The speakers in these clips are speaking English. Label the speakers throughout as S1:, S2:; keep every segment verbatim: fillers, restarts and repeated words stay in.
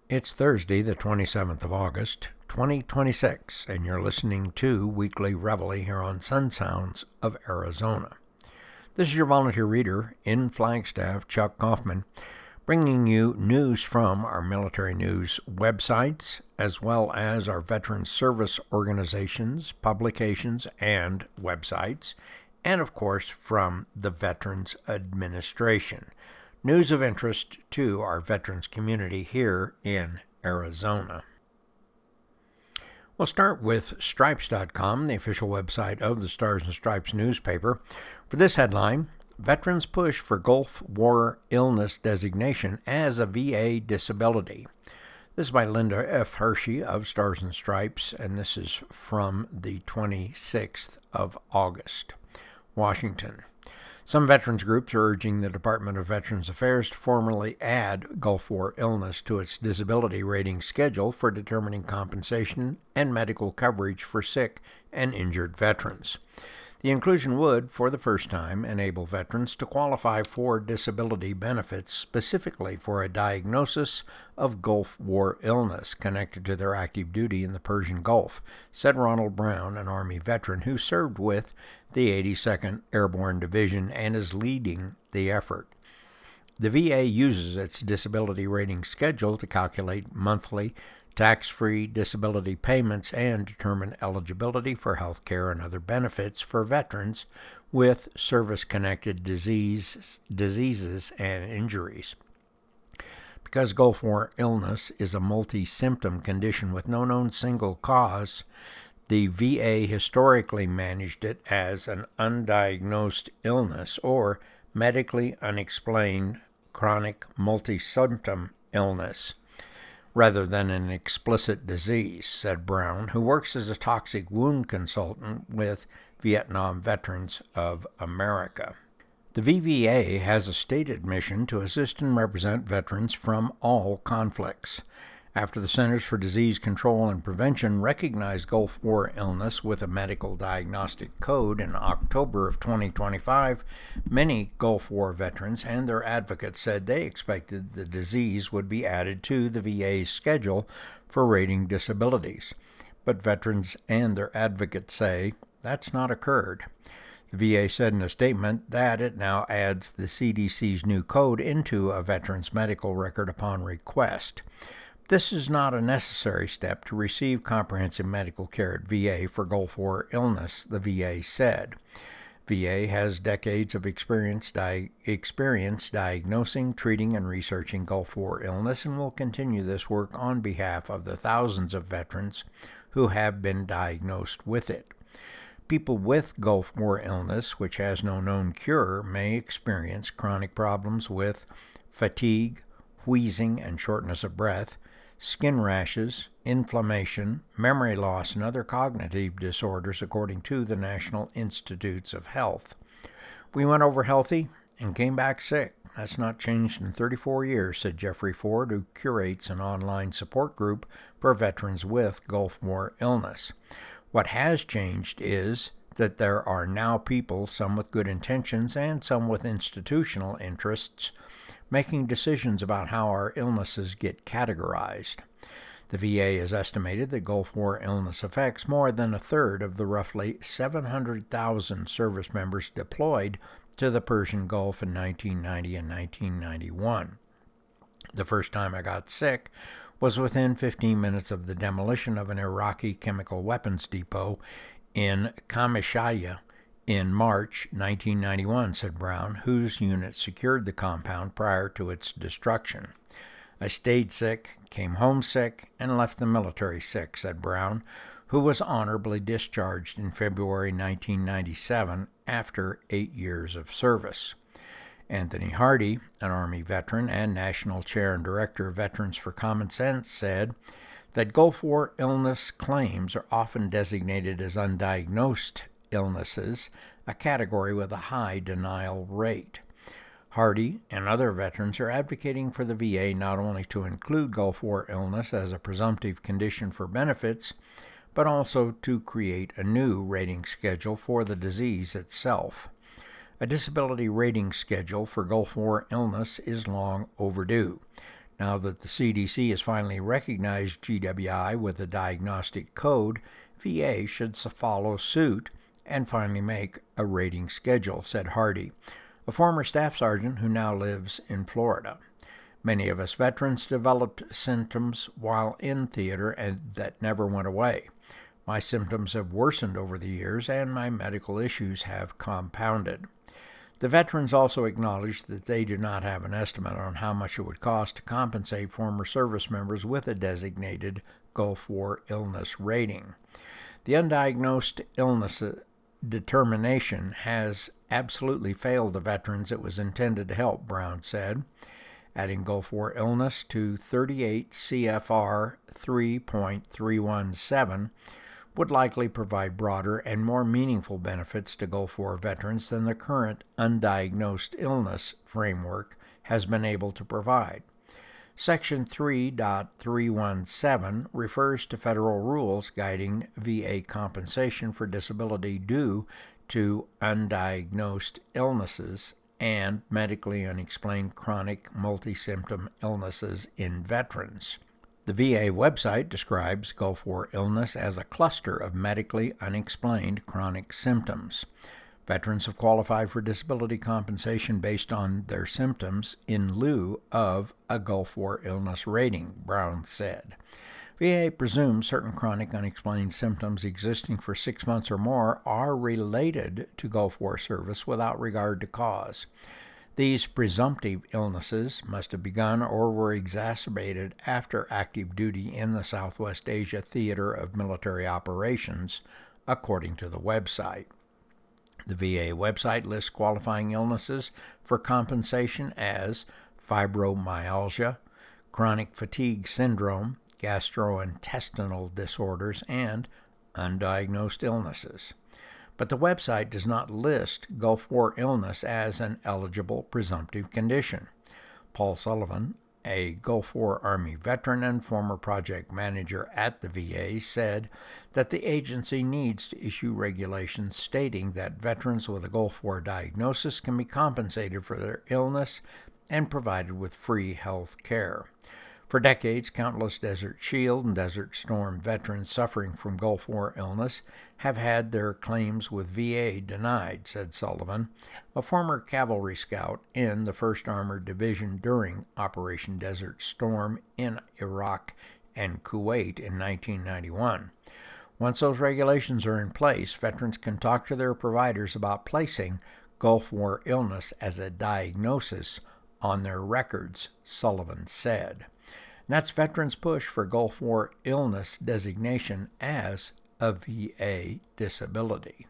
S1: It's Thursday, the twenty-seventh of August, twenty twenty-six, and you're listening to Weekly Reveille here on Sun Sounds of Arizona. This is your volunteer reader in Flagstaff, Chuck Kaufman, bringing you news from our military news websites, as well as our veteran service organizations, publications, and websites, and of course from the Veterans Administration. News of interest to our veterans community here in Arizona. We'll start with Stripes dot com, the official website of the Stars and Stripes newspaper. For this headline, Veterans push for Gulf War illness designation as a V A disability. This is by Linda F. Hershey of Stars and Stripes, and this is from the twenty-sixth of August. Washington. Some veterans groups are urging the Department of Veterans Affairs to formally add Gulf War illness to its disability rating schedule for determining compensation and medical coverage for sick and injured veterans. The inclusion would, for the first time, enable veterans to qualify for disability benefits specifically for a diagnosis of Gulf War illness connected to their active duty in the Persian Gulf, said Ronald Brown, an Army veteran who served with the eighty-second Airborne Division and is leading the effort. The V A uses its disability rating schedule to calculate monthly tax-free disability payments and determine eligibility for health care and other benefits for veterans with service-connected disease, diseases and injuries. Because Gulf War illness is a multi-symptom condition with no known single cause, the V A historically managed it as an undiagnosed illness or medically unexplained chronic multi-symptom illness, rather than an explicit disease, said Brown, who works as a toxic wound consultant with Vietnam Veterans of America. The V V A has a stated mission to assist and represent veterans from all conflicts. After the Centers for Disease Control and Prevention recognized Gulf War illness with a medical diagnostic code in October of twenty twenty-five, many Gulf War veterans and their advocates said they expected the disease would be added to the V A's schedule for rating disabilities. But veterans and their advocates say that's not occurred. The V A said in a statement that it now adds the C D C's new code into a veteran's medical record upon request. This is not a necessary step to receive comprehensive medical care at V A for Gulf War illness, the V A said. V A has decades of experience, di- experience diagnosing, treating, and researching Gulf War illness and will continue this work on behalf of the thousands of veterans who have been diagnosed with it. People with Gulf War illness, which has no known cure, may experience chronic problems with fatigue, wheezing, and shortness of breath, skin rashes, inflammation, memory loss, and other cognitive disorders, according to the National Institutes of Health. We went over healthy and came back sick. That's not changed in thirty-four years, said Jeffrey Ford, who curates an online support group for veterans with Gulf War illness. What has changed is that there are now people, some with good intentions and some with institutional interests, making decisions about how our illnesses get categorized. The V A has estimated that Gulf War illness affects more than a third of the roughly seven hundred thousand service members deployed to the Persian Gulf in nineteen ninety and nineteen ninety-one. The first time I got sick was within fifteen minutes of the demolition of an Iraqi chemical weapons depot in Qamishliya in March nineteen ninety-one, said Brown, whose unit secured the compound prior to its destruction. I stayed sick, came home sick, and left the military sick, said Brown, who was honorably discharged in February nineteen ninety-seven after eight years of service. Anthony Hardy, an Army veteran and National Chair and Director of Veterans for Common Sense, said that Gulf War illness claims are often designated as undiagnosed illnesses, a category with a high denial rate. Hardy and other veterans are advocating for the V A not only to include Gulf War illness as a presumptive condition for benefits, but also to create a new rating schedule for the disease itself. A disability rating schedule for Gulf War illness is long overdue. Now that the C D C has finally recognized G W I with a diagnostic code, V A should follow suit and finally make a rating schedule, said Hardy, a former staff sergeant who now lives in Florida. Many of us veterans developed symptoms while in theater and that never went away. My symptoms have worsened over the years and my medical issues have compounded. The veterans also acknowledged that they do not have an estimate on how much it would cost to compensate former service members with a designated Gulf War illness rating. The undiagnosed illness determination has absolutely failed the veterans it was intended to help, Brown said, adding Gulf War illness to thirty-eight C F R three point three one seven would likely provide broader and more meaningful benefits to Gulf War veterans than the current undiagnosed illness framework has been able to provide. Section three point three one seven refers to federal rules guiding V A compensation for disability due to undiagnosed illnesses and medically unexplained chronic multi-symptom illnesses in veterans. The V A website describes Gulf War illness as a cluster of medically unexplained chronic symptoms. Veterans have qualified for disability compensation based on their symptoms in lieu of a Gulf War illness rating, Brown said. V A presumes certain chronic unexplained symptoms existing for six months or more are related to Gulf War service without regard to cause. These presumptive illnesses must have begun or were exacerbated after active duty in the Southwest Asia Theater of Military Operations, according to the website. The V A website lists qualifying illnesses for compensation as fibromyalgia, chronic fatigue syndrome, gastrointestinal disorders, and undiagnosed illnesses. But the website does not list Gulf War illness as an eligible presumptive condition. Paul Sullivan, a Gulf War Army veteran and former project manager at the V A, said that the agency needs to issue regulations stating that veterans with a Gulf War diagnosis can be compensated for their illness and provided with free health care. For decades, countless Desert Shield and Desert Storm veterans suffering from Gulf War illness have had their claims with V A denied, said Sullivan, a former cavalry scout in the first Armored Division during Operation Desert Storm in Iraq and Kuwait in nineteen ninety-one. Once those regulations are in place, veterans can talk to their providers about placing Gulf War illness as a diagnosis on their records, Sullivan said. And that's veterans' push for Gulf War illness designation as a V A disability.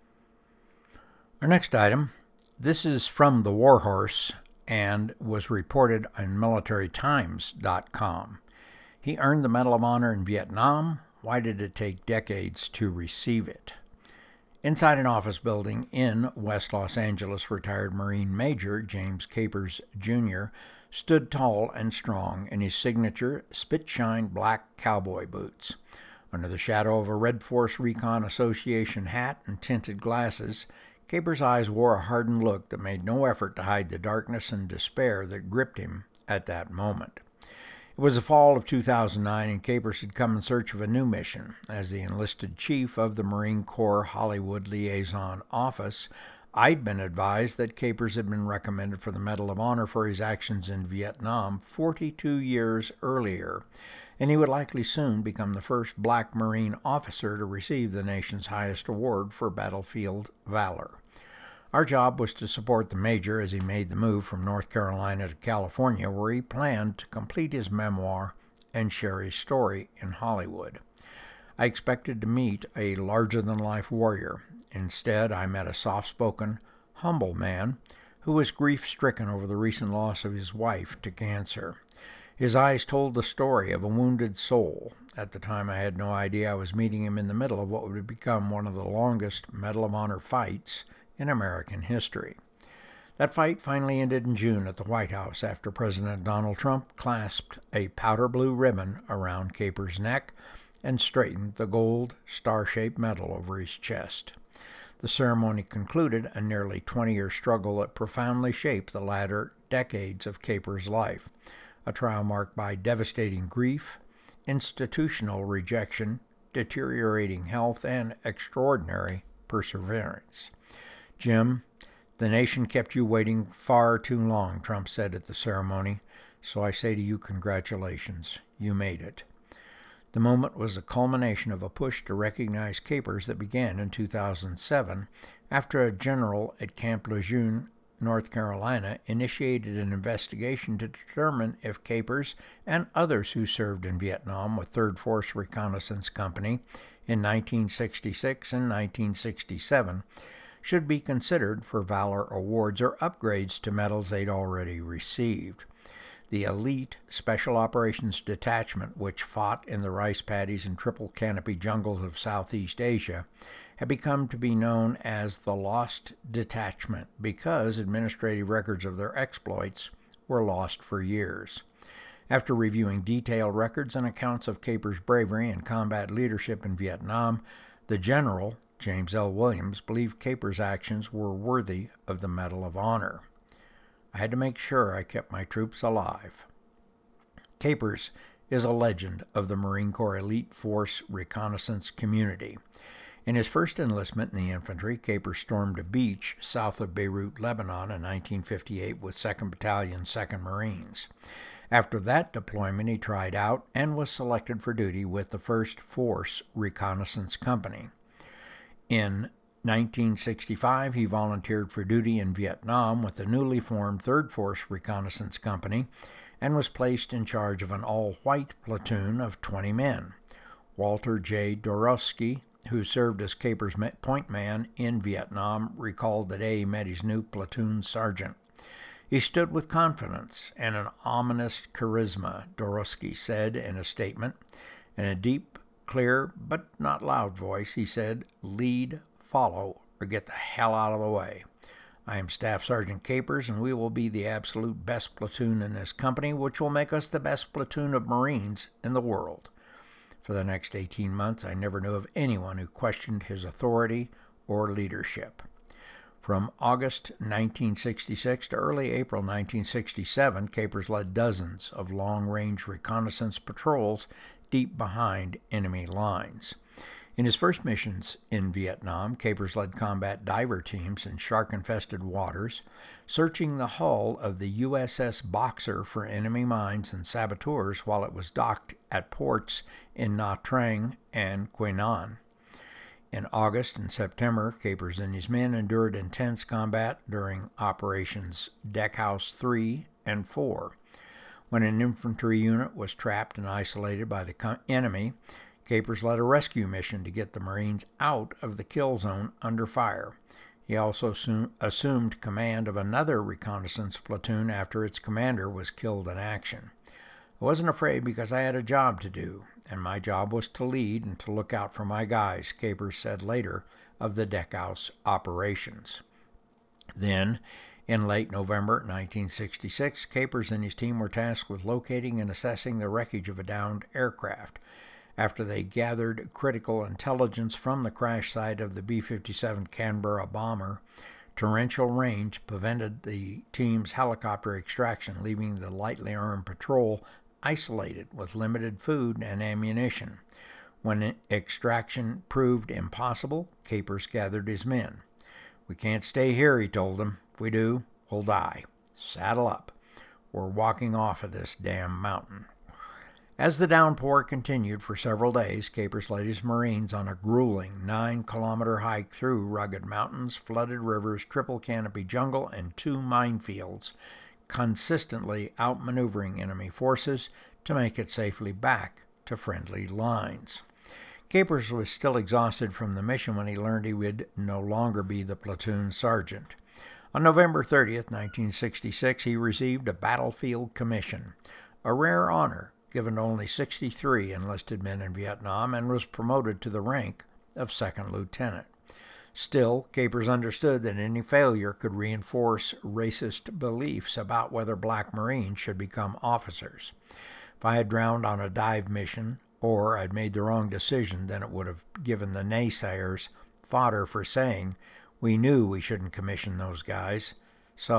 S1: Our next item, this is from the Warhorse and was reported on military times dot com. He earned the Medal of Honor in Vietnam. Why did it take decades to receive it? Inside an office building in West Los Angeles, retired Marine Major James Capers, Junior stood tall and strong in his signature spit-shine black cowboy boots. Under the shadow of a Red Force Recon Association hat and tinted glasses, Capers' eyes wore a hardened look that made no effort to hide the darkness and despair that gripped him at that moment. It was the fall of two thousand nine, and Capers had come in search of a new mission. As the enlisted chief of the Marine Corps Hollywood Liaison Office, I'd been advised that Capers had been recommended for the Medal of Honor for his actions in Vietnam forty-two years earlier, and he would likely soon become the first black Marine officer to receive the nation's highest award for battlefield valor. Our job was to support the Major as he made the move from North Carolina to California, where he planned to complete his memoir and share his story in Hollywood. I expected to meet a larger-than-life warrior. Instead, I met a soft-spoken, humble man who was grief-stricken over the recent loss of his wife to cancer. His eyes told the story of a wounded soul. At the time, I had no idea I was meeting him in the middle of what would become one of the longest Medal of Honor fights in American history. That fight finally ended in June at the White House after President Donald Trump clasped a powder blue ribbon around Capers' neck and straightened the gold star-shaped medal over his chest. The ceremony concluded a nearly twenty-year struggle that profoundly shaped the latter decades of Capers' life. a trial marked by devastating grief, institutional rejection, deteriorating health, and extraordinary perseverance. Jim, the nation kept you waiting far too long, Trump said at the ceremony, so I say to you, congratulations, you made it. The moment was the culmination of a push to recognize Capers that began in two thousand seven after a general at Camp Lejeune, North Carolina, initiated an investigation to determine if Capers and others who served in Vietnam with third Force Reconnaissance Company in nineteen sixty-six and nineteen sixty-seven should be considered for valor awards or upgrades to medals they'd already received. The elite Special Operations Detachment, which fought in the rice paddies and triple canopy jungles of Southeast Asia, had become to be known as the Lost Detachment because administrative records of their exploits were lost for years. After reviewing detailed records and accounts of Capers' bravery and combat leadership in Vietnam, the general, James L. Williams, believed Capers' actions were worthy of the Medal of Honor. I had to make sure I kept my troops alive. Capers is a legend of the Marine Corps Elite Force reconnaissance community. In his first enlistment in the infantry, Capers stormed a beach south of Beirut, Lebanon in nineteen fifty-eight with second Battalion, second Marines. After that deployment, he tried out and was selected for duty with the first Force Reconnaissance Company. In nineteen sixty-five, he volunteered for duty in Vietnam with the newly formed third Force Reconnaissance Company and was placed in charge of an all-white platoon of twenty men. Walter J. Dorosky, who served as Capers' point man in Vietnam, recalled the day he met his new platoon sergeant. He stood with confidence and an ominous charisma, Dorosky said in a statement. In a deep, clear, but not loud voice, he said, "Lead, follow, or get the hell out of the way. I am Staff Sergeant Capers, and we will be the absolute best platoon in this company, which will make us the best platoon of Marines in the world." For the next eighteen months, I never knew of anyone who questioned his authority or leadership. From August nineteen sixty-six to early April nineteen sixty-seven, Capers led dozens of long-range reconnaissance patrols deep behind enemy lines. In his first missions in Vietnam, Capers led combat diver teams in shark-infested waters, searching the hull of the U S S Boxer for enemy mines and saboteurs while it was docked at ports in Nha Trang and Quy Nhon. In August and September, Capers and his men endured intense combat during Operations Deckhouse three and four. When an infantry unit was trapped and isolated by the enemy, Capers led a rescue mission to get the Marines out of the kill zone under fire. He also assumed command of another reconnaissance platoon after its commander was killed in action. I wasn't afraid because I had a job to do, and my job was to lead and to look out for my guys, Capers said later of the Deckhouse operations. Then, in late November nineteen sixty-six, Capers and his team were tasked with locating and assessing the wreckage of a downed aircraft. After they gathered critical intelligence from the crash site of the B fifty-seven Canberra bomber, torrential rain prevented the team's helicopter extraction, leaving the lightly armed patrol isolated with limited food and ammunition. When extraction proved impossible, Capers gathered his men. "We can't stay here," he told them. "If we do, we'll die. Saddle up. We're walking off of this damn mountain." As the downpour continued for several days, Capers led his Marines on a grueling nine-kilometer hike through rugged mountains, flooded rivers, triple canopy jungle, and two minefields, consistently outmaneuvering enemy forces to make it safely back to friendly lines. Capers was still exhausted from the mission when he learned he would no longer be the platoon sergeant. On November thirtieth, nineteen sixty-six, he received a battlefield commission, a rare honor given to only sixty-three enlisted men in Vietnam, and was promoted to the rank of second lieutenant. Still, Capers understood that any failure could reinforce racist beliefs about whether black Marines should become officers. If I had drowned on a dive mission, or I'd made the wrong decision, then it would have given the naysayers fodder for saying, "We knew we shouldn't commission those guys." So,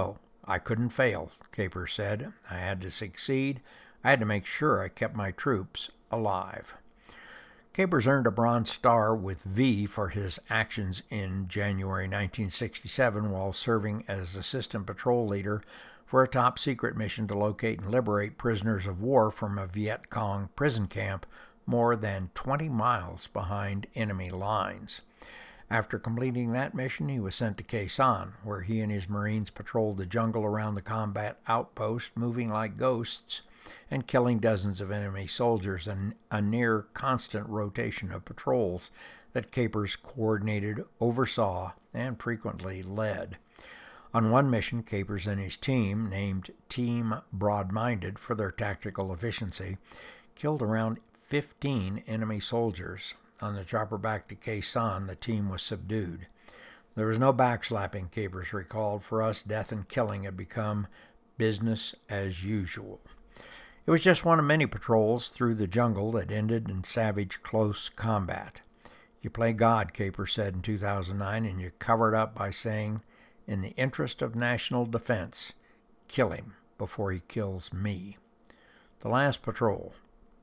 S1: I couldn't fail, Capers said. I had to succeed. I had to make sure I kept my troops alive. Capers earned a Bronze Star with V for his actions in January nineteen sixty-seven while serving as assistant patrol leader for a top-secret mission to locate and liberate prisoners of war from a Viet Cong prison camp more than twenty miles behind enemy lines. After completing that mission, he was sent to Khe Sanh, where he and his Marines patrolled the jungle around the combat outpost, moving like ghosts and killing dozens of enemy soldiers in a near-constant rotation of patrols that Capers coordinated, oversaw, and frequently led. On one mission, Capers and his team, named Team Broad-Minded for their tactical efficiency, killed around fifteen enemy soldiers. On the chopper back to Khe Sanh, the team was subdued. There was no backslapping, Capers recalled. For us, death and killing had become business as usual. It was just one of many patrols through the jungle that ended in savage close combat. You play God, Capers said in two thousand nine, and you cover it up by saying, in the interest of national defense, kill him before he kills me. The last patrol.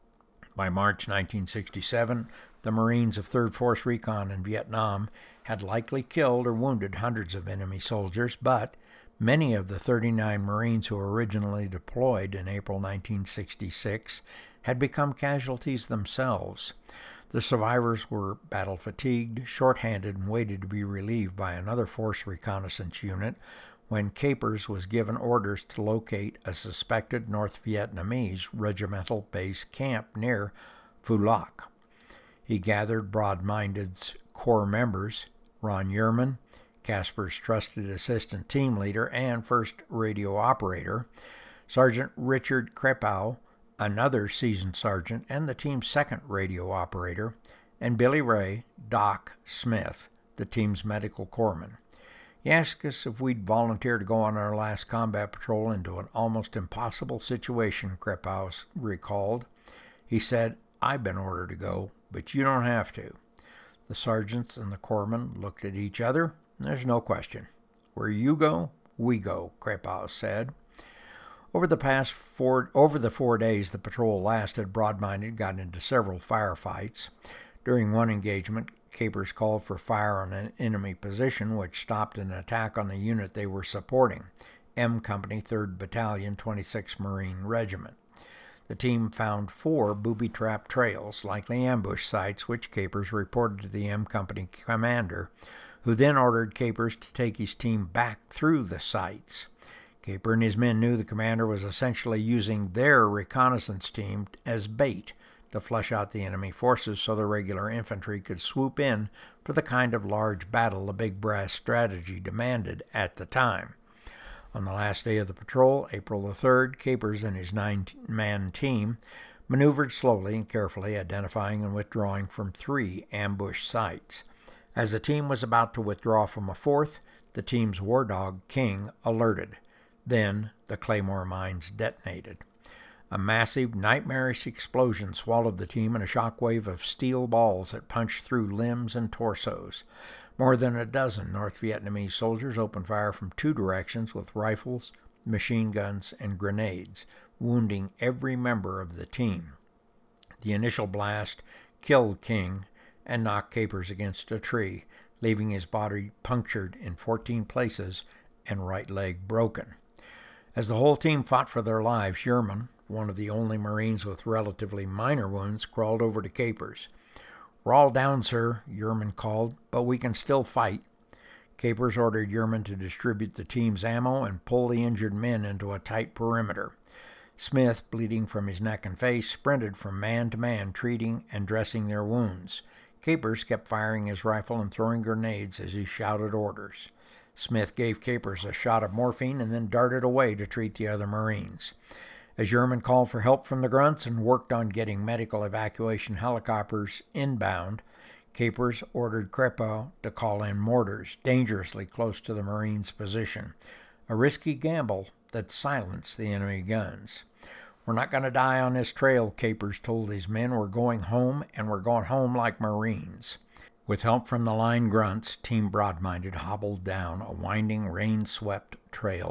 S1: By March nineteen sixty-seven, the Marines of third Force Recon in Vietnam had likely killed or wounded hundreds of enemy soldiers, but many of the thirty-nine Marines who originally deployed in April nineteen sixty-six had become casualties themselves. The survivors were battle-fatigued, short-handed, and waited to be relieved by another force reconnaissance unit when Capers was given orders to locate a suspected North Vietnamese regimental base camp near Phu Loc. He gathered Broad-Minded's core members, Ron Yerman, Casper's trusted assistant team leader and first radio operator, Sergeant Richard Krepow, another seasoned sergeant and the team's second radio operator, and Billy Ray, Doc Smith, the team's medical corpsman. He asked us if we'd volunteer to go on our last combat patrol into an almost impossible situation, Krepow recalled. He said, I've been ordered to go, but you don't have to. The sergeants and the corpsmen looked at each other. There's no question. Where you go, we go, Krepow said. Over the past four, over the four days the patrol lasted, Broad-Minded got into several firefights. During one engagement, Capers called for fire on an enemy position, which stopped an attack on the unit they were supporting, M Company, third Battalion, twenty-sixth Marine Regiment. The team found four booby-trap trails, likely ambush sites, which Capers reported to the M Company commander, who then ordered Capers to take his team back through the sites. Caper and his men knew the commander was essentially using their reconnaissance team as bait to flush out the enemy forces so the regular infantry could swoop in for the kind of large battle the Big Brass strategy demanded at the time. On the last day of the patrol, April the third, Capers and his nine-man team maneuvered slowly and carefully, identifying and withdrawing from three ambush sites. As the team was about to withdraw from a fourth, the team's war dog, King, alerted. Then the Claymore mines detonated. A massive, nightmarish explosion swallowed the team in a shockwave of steel balls that punched through limbs and torsos. More than a dozen North Vietnamese soldiers opened fire from two directions with rifles, machine guns, and grenades, wounding every member of the team. The initial blast killed King and knocked Capers against a tree, leaving his body punctured in fourteen places and right leg broken. As the whole team fought for their lives, Yerman, one of the only Marines with relatively minor wounds, crawled over to Capers. We're all down, sir, Yerman called, but we can still fight. Capers ordered Yerman to distribute the team's ammo and pull the injured men into a tight perimeter. Smith, bleeding from his neck and face, sprinted from man to man, treating and dressing their wounds. Capers kept firing his rifle and throwing grenades as he shouted orders. Smith gave Capers a shot of morphine and then darted away to treat the other Marines. As Yerman called for help from the grunts and worked on getting medical evacuation helicopters inbound, Capers ordered Krepow to call in mortars dangerously close to the Marines' position, a risky gamble that silenced the enemy guns. We're not going to die on this trail, Capers told his men. We're going home, and we're going home like Marines. With help from the line grunts, Team Broad-Minded hobbled down a winding, rain-swept trail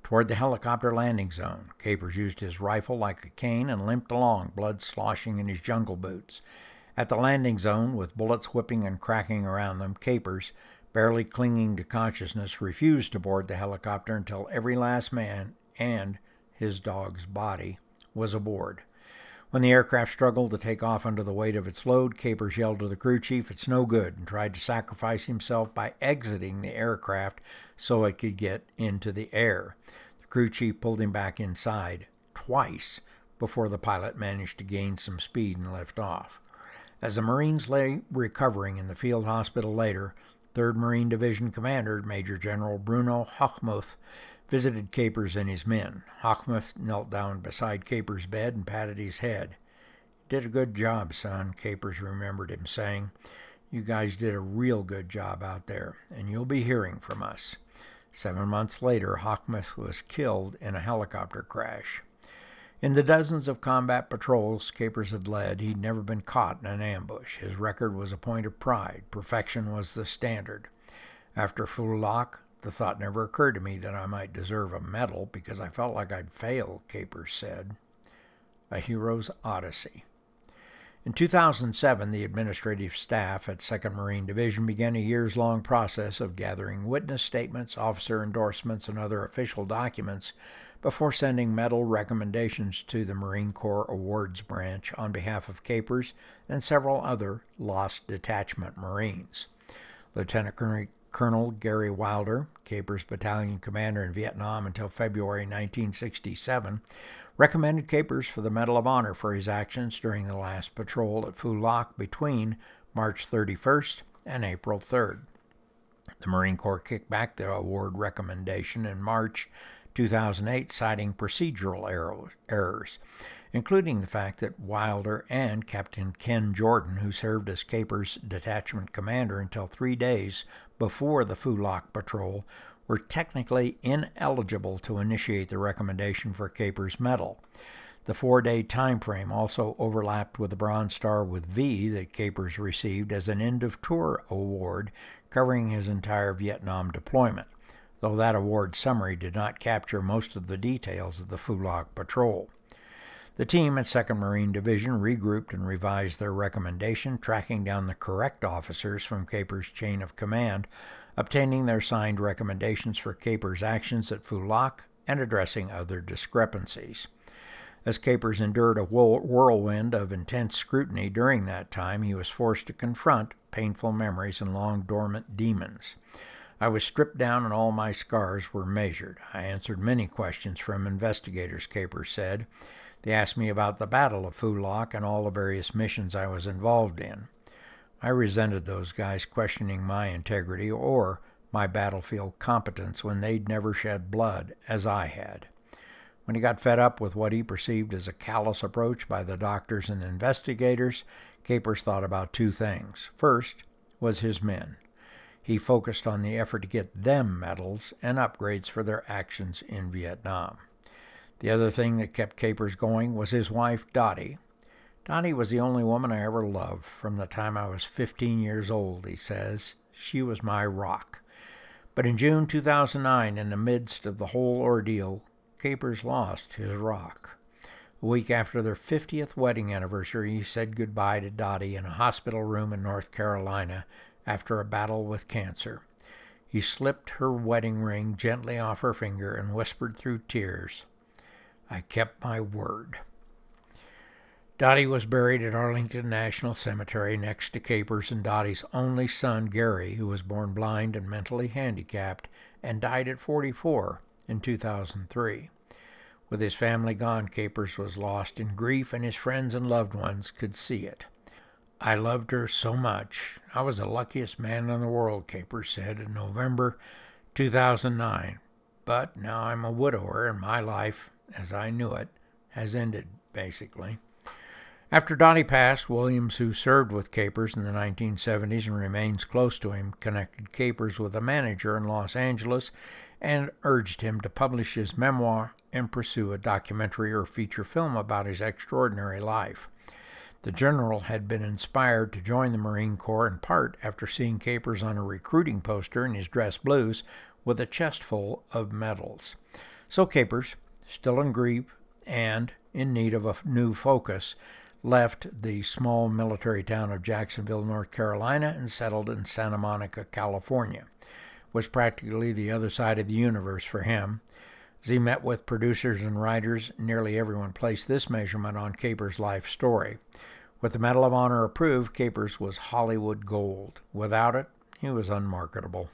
S1: toward the helicopter landing zone. Capers used his rifle like a cane and limped along, blood sloshing in his jungle boots. At the landing zone, with bullets whipping and cracking around them, Capers, barely clinging to consciousness, refused to board the helicopter until every last man and his dog's body was aboard. When the aircraft struggled to take off under the weight of its load, Capers yelled to the crew chief, "It's no good," and tried to sacrifice himself by exiting the aircraft so it could get into the air. The crew chief pulled him back inside twice before the pilot managed to gain some speed and lift off. As the Marines lay recovering in the field hospital later, third Marine Division Commander Major General Bruno Hochmuth visited Capers and his men. Hochmuth knelt down beside Capers' bed and patted his head. "You did a good job, son," Capers remembered him saying. "You guys did a real good job out there, and you'll be hearing from us." Seven months later, Hochmuth was killed in a helicopter crash. In the dozens of combat patrols Capers had led, he'd never been caught in an ambush. His record was a point of pride. Perfection was the standard. After Phú Lộc, the thought never occurred to me that I might deserve a medal because I felt like I'd failed, Capers said. A hero's odyssey. In two thousand seven, the administrative staff at second Marine Division began a years-long process of gathering witness statements, officer endorsements, and other official documents before sending medal recommendations to the Marine Corps Awards Branch on behalf of Capers and several other lost detachment Marines. Lieutenant Colonel Gary Wilder, Capers' battalion commander in Vietnam until February nineteen sixty-seven, recommended Capers for the Medal of Honor for his actions during the last patrol at Phú Lộc between March thirty-first and April third. The Marine Corps kicked back the award recommendation in March two thousand eight, citing procedural errors, including the fact that Wilder and Captain Ken Jordan, who served as Capers' detachment commander until three days before the Phú Lộc patrol, were technically ineligible to initiate the recommendation for Capers' medal. The four-day time frame also overlapped with the Bronze Star with V that Capers received as an end-of-tour award covering his entire Vietnam deployment, though that award summary did not capture most of the details of the Phú Lộc patrol. The team at second Marine Division regrouped and revised their recommendation, tracking down the correct officers from Capers' chain of command, obtaining their signed recommendations for Capers' actions at Phú Lộc, and addressing other discrepancies. As Capers endured a whirlwind of intense scrutiny during that time, he was forced to confront painful memories and long-dormant demons. "I was stripped down and all my scars were measured. I answered many questions from investigators," Capers said. "They asked me about the Battle of Phú Lộc and all the various missions I was involved in. I resented those guys questioning my integrity or my battlefield competence when they'd never shed blood, as I had." When he got fed up with what he perceived as a callous approach by the doctors and investigators, Capers thought about two things. First was his men. He focused on the effort to get them medals and upgrades for their actions in Vietnam. The other thing that kept Capers going was his wife, Dottie. "Dottie was the only woman I ever loved from the time I was fifteen years old," he says. "She was my rock." But in June two thousand nine, in the midst of the whole ordeal, Capers lost his rock. A week after their fiftieth wedding anniversary, he said goodbye to Dottie in a hospital room in North Carolina after a battle with cancer. He slipped her wedding ring gently off her finger and whispered through tears, "I kept my word." Dottie was buried at Arlington National Cemetery next to Capers and Dottie's only son, Gary, who was born blind and mentally handicapped and died at forty-four in two thousand three. With his family gone, Capers was lost in grief, and his friends and loved ones could see it. "I loved her so much. I was the luckiest man in the world," Capers said in November two thousand nine. "But now I'm a widower, and my life, as I knew it, has ended, basically." After Dottie passed, Williams, who served with Capers in the nineteen seventies and remains close to him, connected Capers with a manager in Los Angeles and urged him to publish his memoir and pursue a documentary or feature film about his extraordinary life. The general had been inspired to join the Marine Corps in part after seeing Capers on a recruiting poster in his dress blues with a chest full of medals. So Capers, still in grief and in need of a new focus, left the small military town of Jacksonville, North Carolina, and settled in Santa Monica, California. It was practically the other side of the universe for him. As he met with producers and writers, nearly everyone placed this measurement on Capers' life story. With the Medal of Honor approved, Capers was Hollywood gold. Without it, he was unmarketable.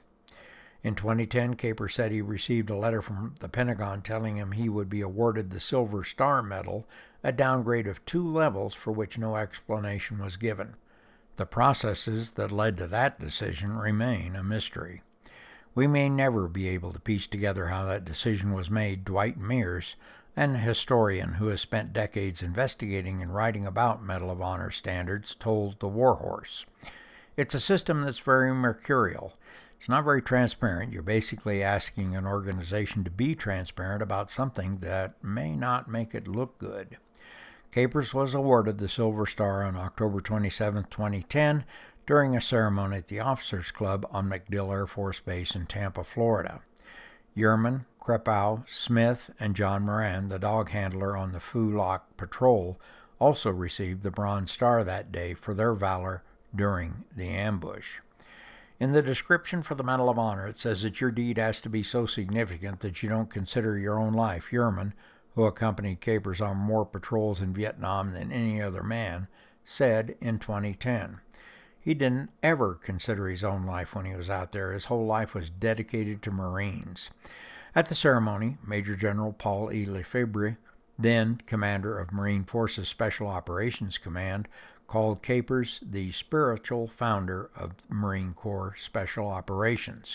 S1: In twenty ten, Capers said he received a letter from the Pentagon telling him he would be awarded the Silver Star Medal, a downgrade of two levels for which no explanation was given. The processes that led to that decision remain a mystery. We may never be able to piece together how that decision was made. Dwight Mears, an historian who has spent decades investigating and writing about Medal of Honor standards, told the Warhorse. It's a system that's very mercurial. It's not very transparent. You're basically asking an organization to be transparent about something that may not make it look good. Capers was awarded the Silver Star on October twenty-seventh, twenty ten, during a ceremony at the Officers Club on MacDill Air Force Base in Tampa, Florida. Yerman, Krepow, Smith, and John Moran, the dog handler on the Phu Loc Patrol, also received the Bronze Star that day for their valor during the ambush. In the description for the Medal of Honor, it says that your deed has to be so significant that you don't consider your own life. Yerman, who accompanied Capers on more patrols in Vietnam than any other man, said in twenty ten. He didn't ever consider his own life when he was out there. His whole life was dedicated to Marines. At the ceremony, Major General Paul E. Lefebvre, then commander of Marine Forces Special Operations Command, called Capers the spiritual founder of Marine Corps Special Operations.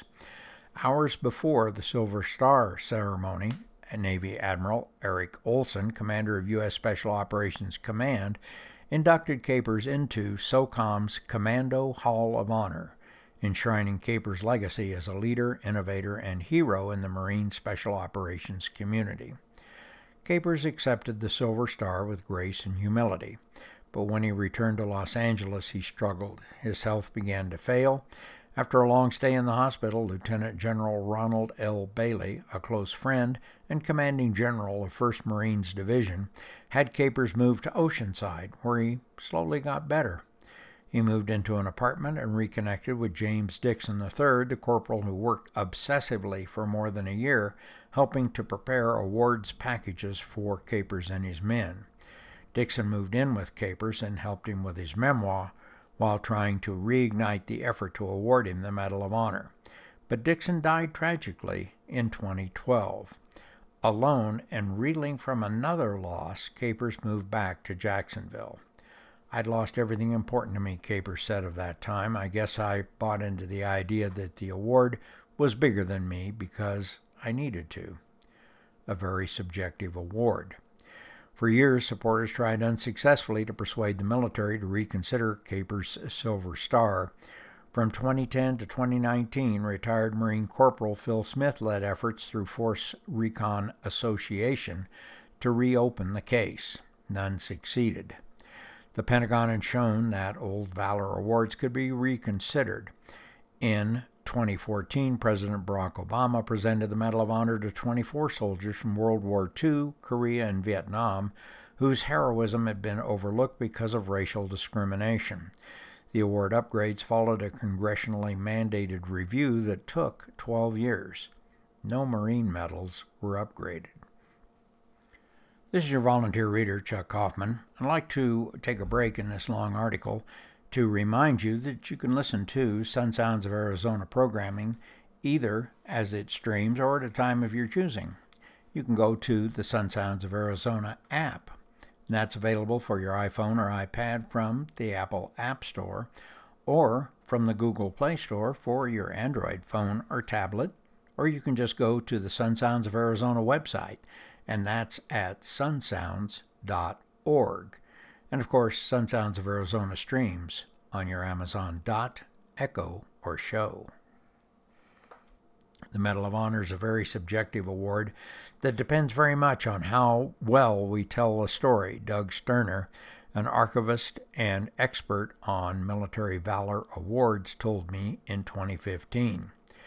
S1: Hours before the Silver Star ceremony, Navy Admiral Eric Olson, commander of U S Special Operations Command, inducted Capers into SOCOM's Commando Hall of Honor, enshrining Capers' legacy as a leader, innovator, and hero in the Marine Special Operations community. Capers accepted the Silver Star with grace and humility. But when he returned to Los Angeles, he struggled. His health began to fail. After a long stay in the hospital, Lieutenant General Ronald L. Bailey, a close friend and commanding general of first Marines Division, had Capers moved to Oceanside, where he slowly got better. He moved into an apartment and reconnected with James Dixon the third, the corporal who worked obsessively for more than a year, helping to prepare awards packages for Capers and his men. Dixon moved in with Capers and helped him with his memoir while trying to reignite the effort to award him the Medal of Honor. But Dixon died tragically in twenty twelve. Alone and reeling from another loss, Capers moved back to Jacksonville. I'd lost everything important to me, Capers said of that time. I guess I bought into the idea that the award was bigger than me because I needed to. A very subjective award. For years, supporters tried unsuccessfully to persuade the military to reconsider Capers' Silver Star. From twenty ten to twenty nineteen, retired Marine Corporal Phil Smith led efforts through Force Recon Association to reopen the case. None succeeded. The Pentagon had shown that old Valor Awards could be reconsidered. In twenty fourteen, President Barack Obama presented the Medal of Honor to twenty-four soldiers from World War Two, Korea, and Vietnam, whose heroism had been overlooked because of racial discrimination. The award upgrades followed a congressionally mandated review that took twelve years. No Marine medals were upgraded. This is your volunteer reader, Chuck Kaufman. I'd like to take a break in this long article to remind you that you can listen to Sun Sounds of Arizona programming either as it streams or at a time of your choosing. You can go to the Sun Sounds of Arizona app. That's available for your iPhone or iPad from the Apple App Store or from the Google Play Store for your Android phone or tablet, or you can just go to the Sun Sounds of Arizona website, and that's at sun sounds dot org. And of course, Sun Sounds of Arizona streams on your Amazon Dot, Echo, or Show. The Medal of Honor is a very subjective award that depends very much on how well we tell a story. Doug Sterner, an archivist and expert on military valor awards, told me in twenty fifteen.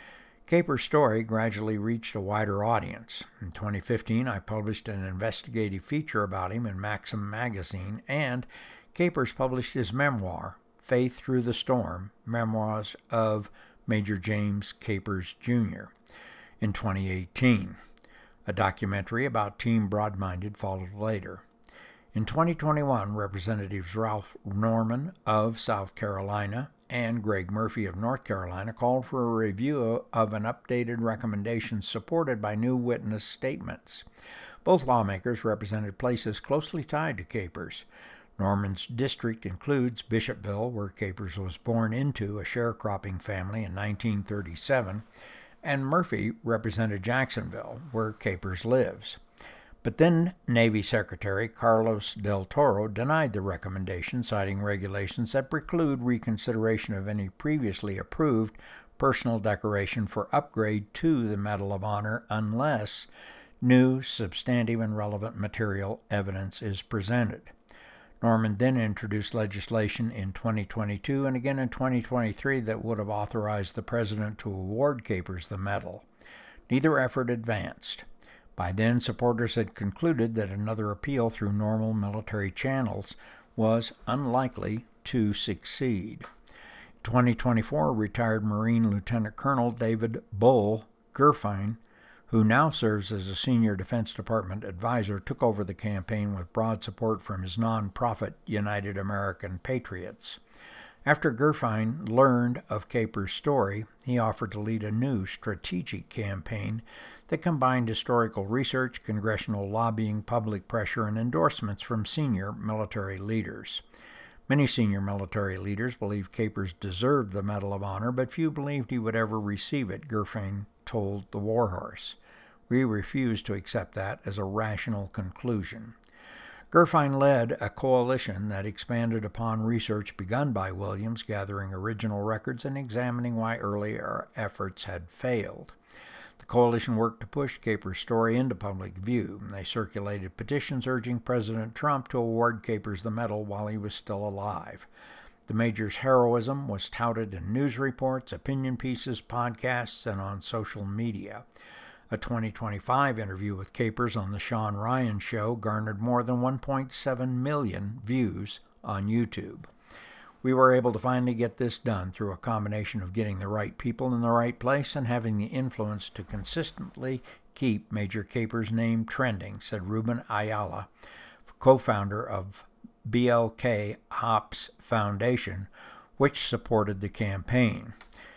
S1: Capers' story gradually reached a wider audience. In twenty fifteen, I published an investigative feature about him in Maxim magazine, and Capers published his memoir, Faith Through the Storm, Memoirs of Major James Capers, Junior, in twenty eighteen. A documentary about Team Broadminded followed later. In twenty twenty-one, Representatives Ralph Norman of South Carolina and Greg Murphy of North Carolina called for a review of an updated recommendation supported by new witness statements. Both lawmakers represented places closely tied to Capers. Norman's district includes Bishopville, where Capers was born into a sharecropping family in nineteen thirty-seven, and Murphy represented Jacksonville, where Capers lives. But then Navy Secretary Carlos Del Toro denied the recommendation, citing regulations that preclude reconsideration of any previously approved personal decoration for upgrade to the Medal of Honor unless new, substantive, and relevant material evidence is presented. Norman then introduced legislation in twenty twenty-two and again in twenty twenty-three that would have authorized the President to award Capers the medal. Neither effort advanced. By then, supporters had concluded that another appeal through normal military channels was unlikely to succeed. In twenty twenty-four, retired Marine Lieutenant Colonel David Bull Gerfein, who now serves as a senior Defense Department advisor, took over the campaign with broad support from his nonprofit United American Patriots. After Gerfein learned of Capers' story, he offered to lead a new strategic campaign that combined historical research, congressional lobbying, public pressure, and endorsements from senior military leaders. Many senior military leaders believed Capers deserved the Medal of Honor, but few believed he would ever receive it, Gerfein told the Warhorse. We refuse to accept that as a rational conclusion. Gerfein led a coalition that expanded upon research begun by Williams, gathering original records and examining why earlier efforts had failed. The coalition worked to push Capers' story into public view. They circulated petitions urging President Trump to award Capers the medal while he was still alive. The Major's heroism was touted in news reports, opinion pieces, podcasts, and on social media. A twenty twenty-five interview with Capers on The Sean Ryan Show garnered more than one point seven million views on YouTube. We were able to finally get this done through a combination of getting the right people in the right place and having the influence to consistently keep Major Capers' name trending, said Ruben Ayala, co-founder of B L K Ops Foundation, which supported the campaign.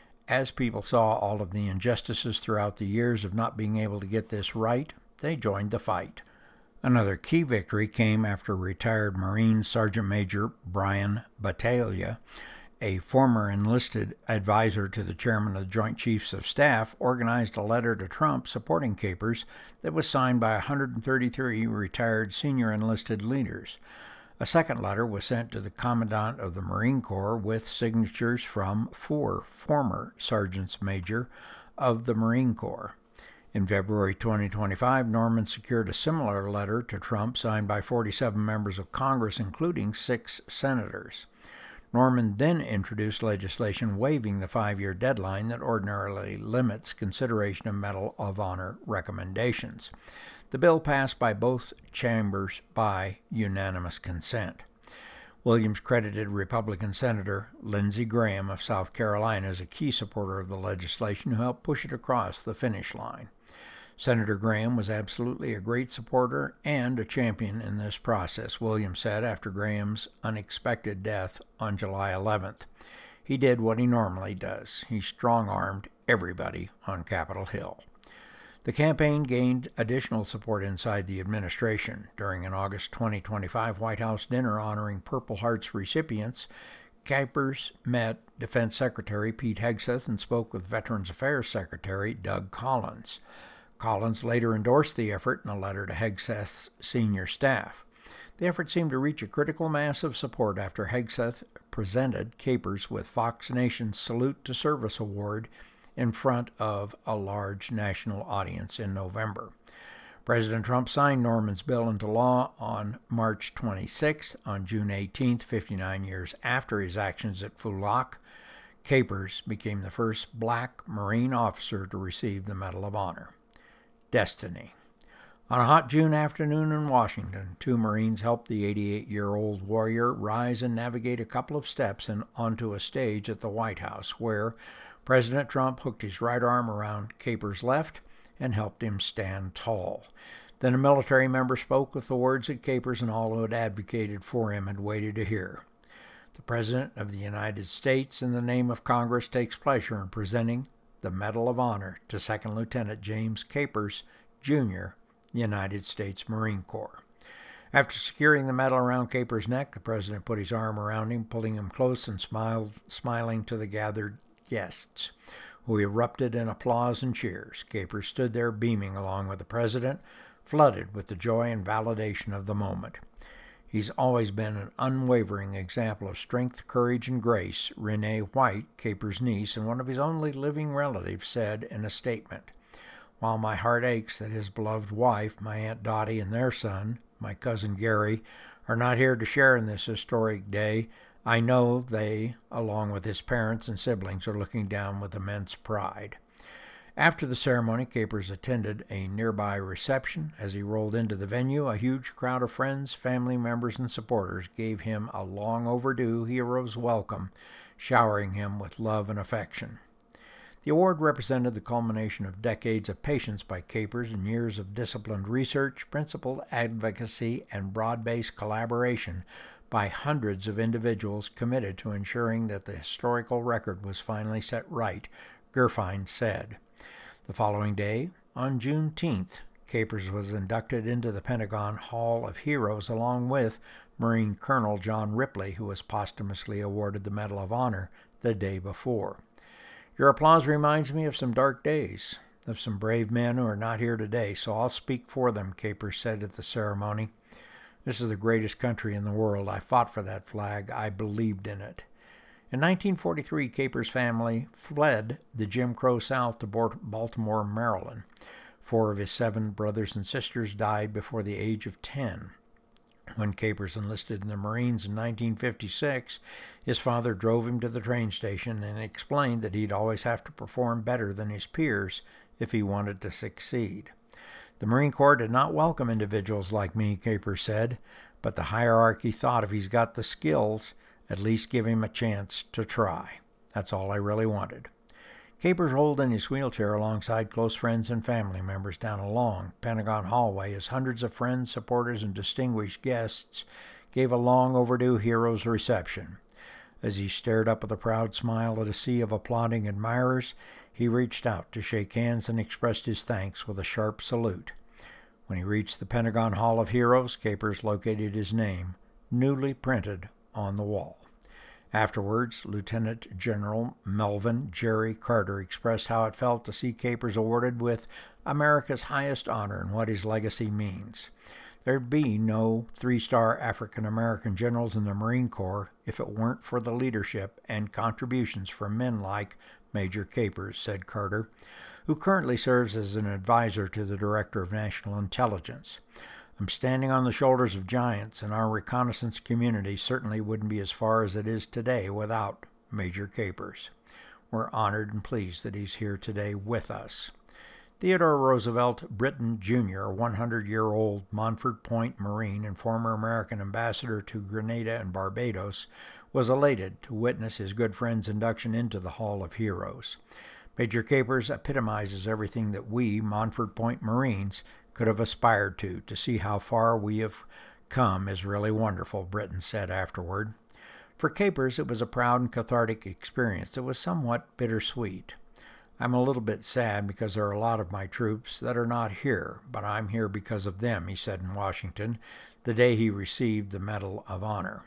S1: As people saw all of the injustices throughout the years of not being able to get this right, they joined the fight. Another key victory came after retired Marine Sergeant Major Brian Battaglia, a former enlisted advisor to the chairman of the Joint Chiefs of Staff, organized a letter to Trump supporting Capers that was signed by one hundred thirty-three retired senior enlisted leaders. A second letter was sent to the Commandant of the Marine Corps with signatures from four former Sergeants Major of the Marine Corps. In February twenty twenty-five, Norman secured a similar letter to Trump signed by forty-seven members of Congress, including six senators. Norman then introduced legislation waiving the five-year deadline that ordinarily limits consideration of Medal of Honor recommendations. The bill passed by both chambers by unanimous consent. Williams credited Republican Senator Lindsey Graham of South Carolina as a key supporter of the legislation who helped push it across the finish line. Senator Graham was absolutely a great supporter and a champion in this process, Williams said after Graham's unexpected death on July eleventh. He did what he normally does. He strong-armed everybody on Capitol Hill. The campaign gained additional support inside the administration. During an August twenty twenty-five White House dinner honoring Purple Hearts recipients, Capers met Defense Secretary Pete Hegseth and spoke with Veterans Affairs Secretary Doug Collins. Collins later endorsed the effort in a letter to Hegseth's senior staff. The effort seemed to reach a critical mass of support after Hegseth presented Capers with Fox Nation's Salute to Service Award in front of a large national audience in November. President Trump signed Norman's bill into law on March twenty-sixth. On June eighteenth, fifty-nine years after his actions at Phú Lộc, Capers became the first black Marine officer to receive the Medal of Honor. Destiny. On a hot June afternoon in Washington, two Marines helped the eighty-eight-year-old warrior rise and navigate a couple of steps and onto a stage at the White House, where President Trump hooked his right arm around Capers' left and helped him stand tall. Then a military member spoke with the words that Capers and all who had advocated for him had waited to hear. The President of the United States, in the name of Congress, takes pleasure in presenting the Medal of Honor to Second Lieutenant James Capers, Junior, United States Marine Corps. After securing the medal around Capers' neck, the President put his arm around him, pulling him close and smiled, smiling to the gathered guests, who erupted in applause and cheers. Capers stood there beaming along with the President, flooded with the joy and validation of the moment. He's always been an unwavering example of strength, courage, and grace, Renee White, Capers' niece and one of his only living relatives, said in a statement. While my heart aches that his beloved wife, my Aunt Dottie, and their son, my cousin Gary, are not here to share in this historic day, I know they, along with his parents and siblings, are looking down with immense pride. After the ceremony, Capers attended a nearby reception. As he rolled into the venue, a huge crowd of friends, family members, and supporters gave him a long overdue hero's welcome, showering him with love and affection. The award represented the culmination of decades of patience by Capers and years of disciplined research, principled advocacy, and broad-based collaboration by hundreds of individuals committed to ensuring that the historical record was finally set right, Gerfine said. The following day, on Juneteenth, Capers was inducted into the Pentagon Hall of Heroes along with Marine Colonel John Ripley, who was posthumously awarded the Medal of Honor the day before. Your applause reminds me of some dark days, of some brave men who are not here today, so I'll speak for them, Capers said at the ceremony. This is the greatest country in the world. I fought for that flag. I believed in it. In nineteen forty-three, Capers' family fled the Jim Crow South to Baltimore, Maryland. Four of his seven brothers and sisters died before the age of ten. When Capers enlisted in the Marines in nineteen fifty-six, his father drove him to the train station and explained that he'd always have to perform better than his peers if he wanted to succeed. The Marine Corps did not welcome individuals like me, Capers said, but the hierarchy thought if he's got the skills, at least give him a chance to try. That's all I really wanted. Capers rolled in his wheelchair alongside close friends and family members down a long Pentagon hallway as hundreds of friends, supporters, and distinguished guests gave a long overdue hero's reception. As he stared up with a proud smile at a sea of applauding admirers, he reached out to shake hands and expressed his thanks with a sharp salute. When he reached the Pentagon Hall of Heroes, Capers located his name, newly printed on the wall. Afterwards, Lieutenant General Melvin Jerry Carter expressed how it felt to see Capers awarded with America's highest honor and what his legacy means. There'd be no three-star African-American generals in the Marine Corps if it weren't for the leadership and contributions from men like Major Capers, said Carter, who currently serves as an advisor to the Director of National Intelligence. I'm standing on the shoulders of giants, and our reconnaissance community certainly wouldn't be as far as it is today without Major Capers. We're honored and pleased that he's here today with us. Theodore Roosevelt Britton, Junior, a one hundred-year-old Montford Point Marine and former American ambassador to Grenada and Barbados, was elated to witness his good friend's induction into the Hall of Heroes. Major Capers epitomizes everything that we, Montford Point Marines, could have aspired to. To see how far we have come is really wonderful, Britton said afterward. For Capers, it was a proud and cathartic experience that was somewhat bittersweet. I'm a little bit sad because there are a lot of my troops that are not here, but I'm here because of them, he said in Washington, the day he received the Medal of Honor.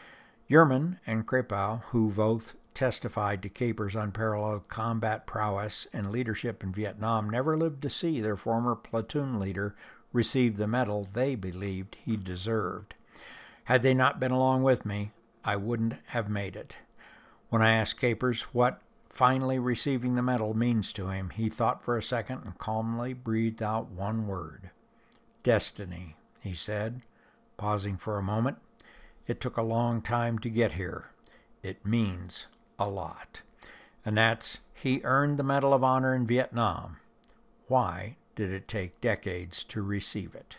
S1: Yerman and Krepow, who both testified to Capers' unparalleled combat prowess and leadership in Vietnam, never lived to see their former platoon leader receive the medal they believed he deserved. Had they not been along with me, I wouldn't have made it. When I asked Capers what finally receiving the medal means to him, he thought for a second and calmly breathed out one word. Destiny, he said, pausing for a moment. It took a long time to get here. It means a lot. and that's he earned the Medal of Honor in Vietnam. Why did it take decades to receive it?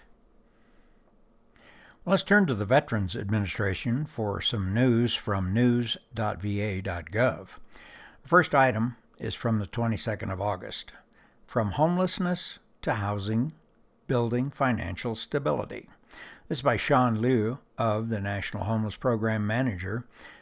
S1: Let's turn to the Veterans Administration for some news from news dot v a dot gov. The first item is from the twenty-second of August. From homelessness to housing, building financial stability. This is by Sean Liu of the National Homeless Program Manager,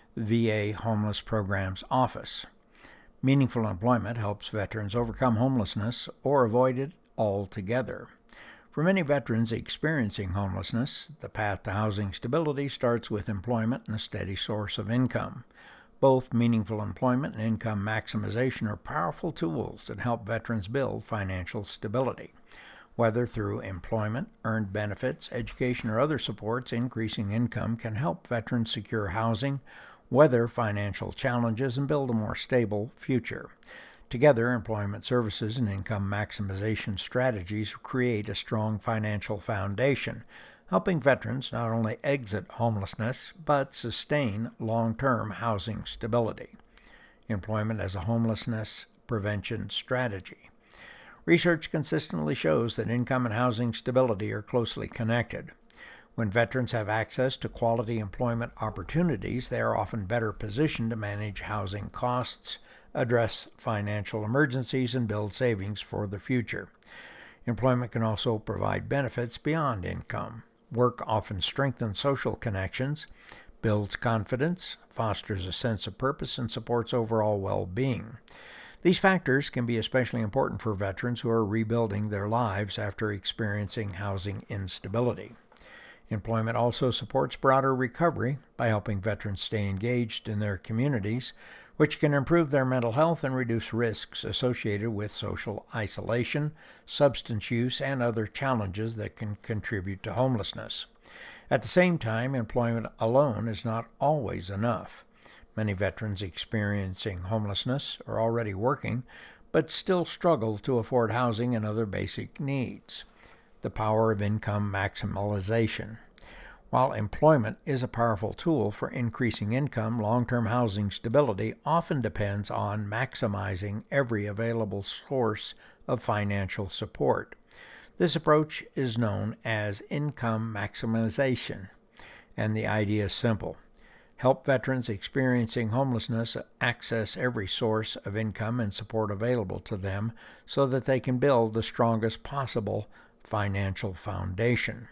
S1: V A Homeless Programs Office. Meaningful employment helps veterans overcome homelessness or avoid it altogether. For many veterans experiencing homelessness, the path to housing stability starts with employment and a steady source of income. Both meaningful employment and income maximization are powerful tools that help veterans build financial stability. Whether through employment, earned benefits, education, or other supports, increasing income can help veterans secure housing, weather financial challenges, and build a more stable future. Together, employment services and income maximization strategies create a strong financial foundation, helping veterans not only exit homelessness, but sustain long-term housing stability. Employment as a homelessness prevention strategy. Research consistently shows that income and housing stability are closely connected. When veterans have access to quality employment opportunities, they are often better positioned to manage housing costs, address financial emergencies, and build savings for the future. Employment can also provide benefits beyond income. Work often strengthens social connections, builds confidence, fosters a sense of purpose, and supports overall well-being. These factors can be especially important for veterans who are rebuilding their lives after experiencing housing instability. Employment also supports broader recovery by helping veterans stay engaged in their communities, which can improve their mental health and reduce risks associated with social isolation, substance use, and other challenges that can contribute to homelessness. At the same time, employment alone is not always enough. Many veterans experiencing homelessness are already working, but still struggle to afford housing and other basic needs. The power of income maximization. While employment is a powerful tool for increasing income, long-term housing stability often depends on maximizing every available source of financial support. This approach is known as income maximization, and the idea is simple. Help veterans experiencing homelessness access every source of income and support available to them so that they can build the strongest possible financial foundation.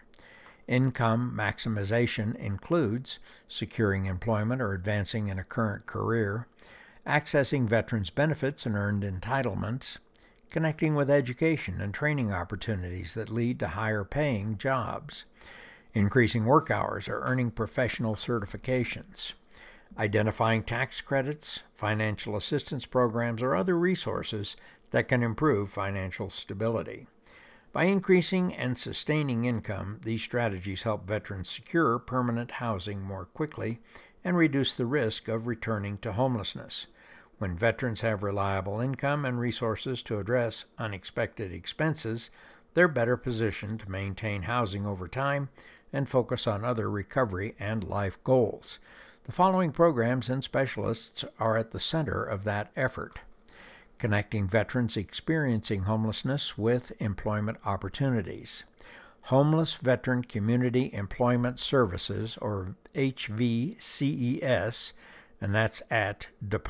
S1: Income maximization includes securing employment or advancing in a current career, accessing veterans' benefits and earned entitlements, connecting with education and training opportunities that lead to higher-paying jobs, increasing work hours or earning professional certifications, identifying tax credits, financial assistance programs, or other resources that can improve financial stability. By increasing and sustaining income, these strategies help veterans secure permanent housing more quickly and reduce the risk of returning to homelessness. When veterans have reliable income and resources to address unexpected expenses, they're better positioned to maintain housing over time and focus on other recovery and life goals. The following programs and specialists are at the center of that effort. Connecting veterans experiencing homelessness with employment opportunities. Homeless Veteran Community Employment Services, or H V C E S, and that's at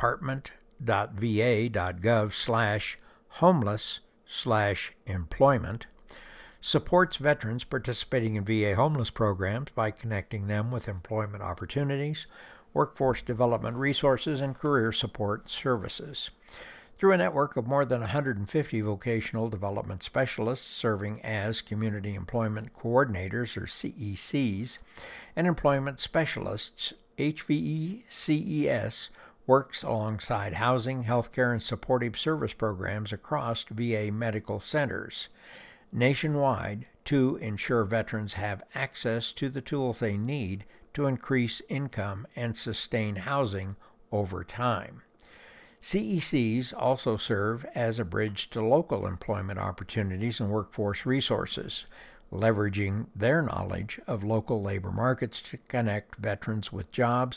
S1: department.va.gov slash homeless slash employment, supports veterans participating in V A homeless programs by connecting them with employment opportunities, workforce development resources, and career support services. Through a network of more than one hundred fifty vocational development specialists serving as Community Employment Coordinators, or C E Cs, and employment specialists, H V C E S works alongside housing, healthcare, and supportive service programs across V A medical centers nationwide to ensure veterans have access to the tools they need to increase income and sustain housing over time. C E Cs also serve as a bridge to local employment opportunities and workforce resources, leveraging their knowledge of local labor markets to connect veterans with jobs,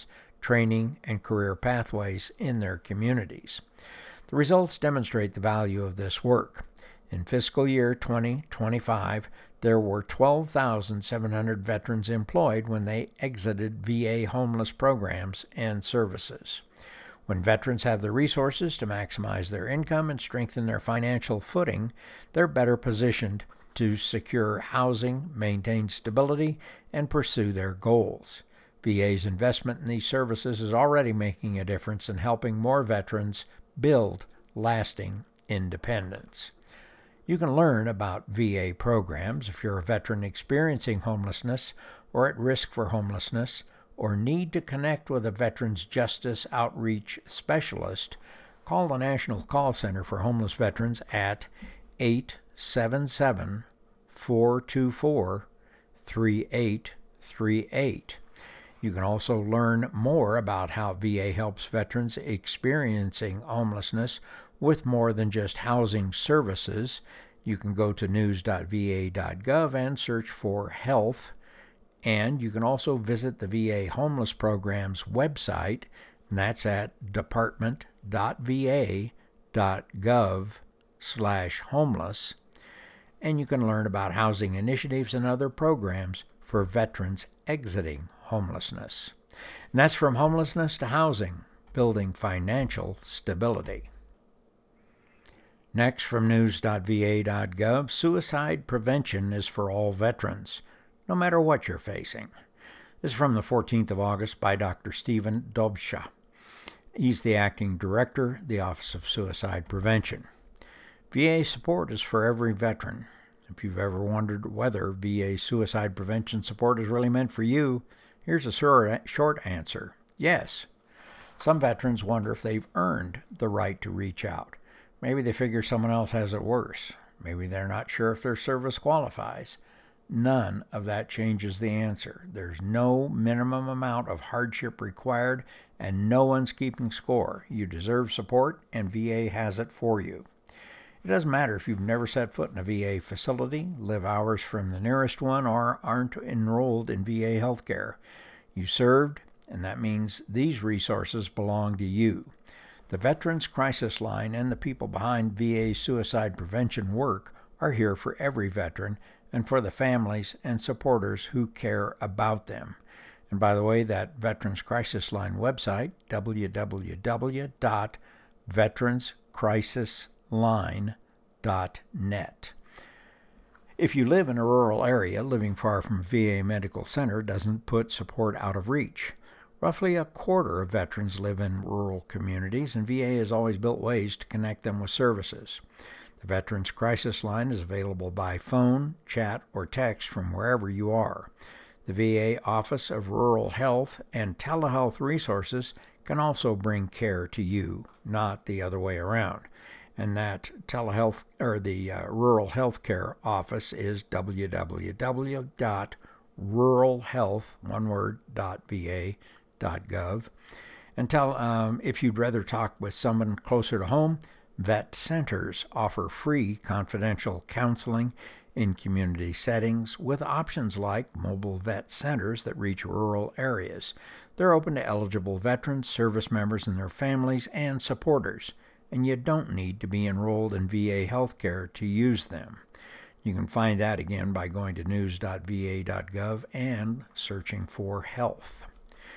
S1: training, and career pathways in their communities. The results demonstrate the value of this work. In fiscal year twenty twenty-five, there were twelve thousand seven hundred veterans employed when they exited V A homeless programs and services. When veterans have the resources to maximize their income and strengthen their financial footing, they're better positioned to secure housing, maintain stability, and pursue their goals. V A's investment in these services is already making a difference in helping more veterans build lasting independence. You can learn about V A programs if you're a veteran experiencing homelessness or at risk for homelessness, or need to connect with a Veterans Justice Outreach Specialist. Call the National Call Center for Homeless Veterans at eight seven seven, four two four, three eight three eight. You can also learn more about how V A helps veterans experiencing homelessness with more than just housing services. You can go to news dot v a dot gov and search for health. And you can also visit the V A Homeless Program's website, and that's at department dot v a dot gov slash homeless. And you can learn about housing initiatives and other programs for veterans exiting homelessness. And that's From Homelessness to Housing, Building Financial Stability. Next, from news dot v a dot gov, suicide prevention is for all veterans, no matter what you're facing. This is from the fourteenth of August by Doctor Stephen Dobsha. He's the acting director, the Office of Suicide Prevention. V A support is for every veteran. If you've ever wondered whether V A suicide prevention support is really meant for you, here's a short answer: yes. Some veterans wonder if they've earned the right to reach out. Maybe they figure someone else has it worse. Maybe they're not sure if their service qualifies. None of that changes the answer. There's no minimum amount of hardship required, and no one's keeping score. You deserve support, and V A has it for you. It doesn't matter if you've never set foot in a V A facility, live hours from the nearest one, or aren't enrolled in V A healthcare. You served, and that means these resources belong to you. The Veterans Crisis Line and the people behind V A suicide prevention work are here for every veteran and for the families and supporters who care about them. And by the way, that Veterans Crisis Line website, w w w dot veterans crisis line dot net. If you live in a rural area, living far from a V A medical center doesn't put support out of reach. Roughly a quarter of veterans live in rural communities, and V A has always built ways to connect them with services. The Veterans Crisis Line is available by phone, chat, or text from wherever you are. The V A Office of Rural Health and telehealth resources can also bring care to you, not the other way around. And that telehealth or the uh, Rural Health Care Office is w w w dot rural health, one word, dot v a dot gov. And tell um, if you'd rather talk with someone closer to home, vet centers offer free confidential counseling in community settings with options like mobile vet centers that reach rural areas. They're open to eligible veterans, service members and their families, and supporters, and you don't need to be enrolled in V A healthcare to use them. You can find that again by going to news dot v a dot gov and searching for health.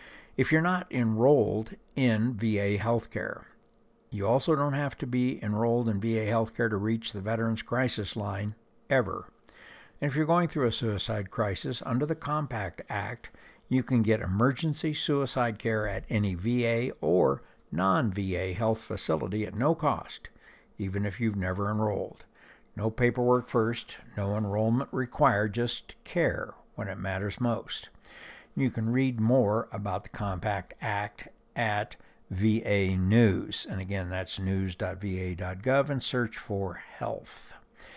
S1: If you're not enrolled in V A healthcare, you also don't have to be enrolled in V A healthcare to reach the Veterans Crisis Line ever. And if you're going through a suicide crisis under the Compact Act, you can get emergency suicide care at any V A or non-V A health facility at no cost, even if you've never enrolled. No paperwork first, no enrollment required, just care when it matters most. You can read more about the Compact Act at V A News. And again, that's news dot v a dot gov and search for health.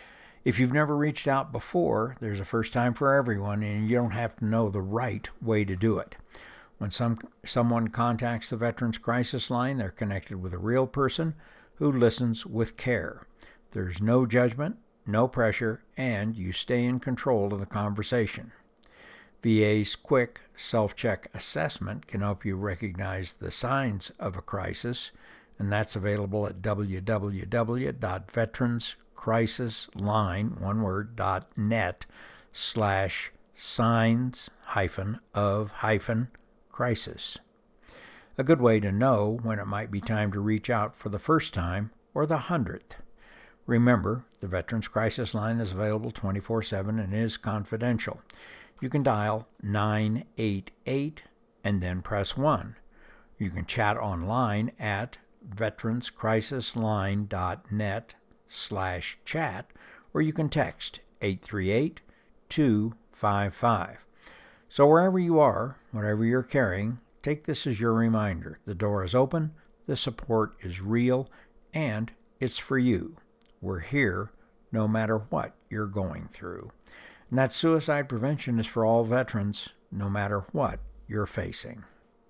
S1: If you've never reached out before, there's a first time for everyone, and you don't have to know the right way to do it. When some someone contacts the Veterans Crisis Line, they're connected with a real person who listens with care. There's no judgment, no pressure, and you stay in control of the conversation. V A's quick self-check assessment can help you recognize the signs of a crisis, and that's available at w w w dot veterans crisis line, one word, dot net slash signs hyphen of hyphen crisis. A good way to know when it might be time to reach out for the first time or the hundredth. Remember, the Veterans Crisis Line is available twenty-four seven and is confidential. You can dial nine eight eight and then press one. You can chat online at veterans crisis line dot net slash chat, or you can text eight three eight two five five. So wherever you are, whatever you're carrying, take this as your reminder. The door is open, the support is real, and it's for you. We're here no matter what you're going through. And that suicide prevention is for all veterans, no matter what you're facing.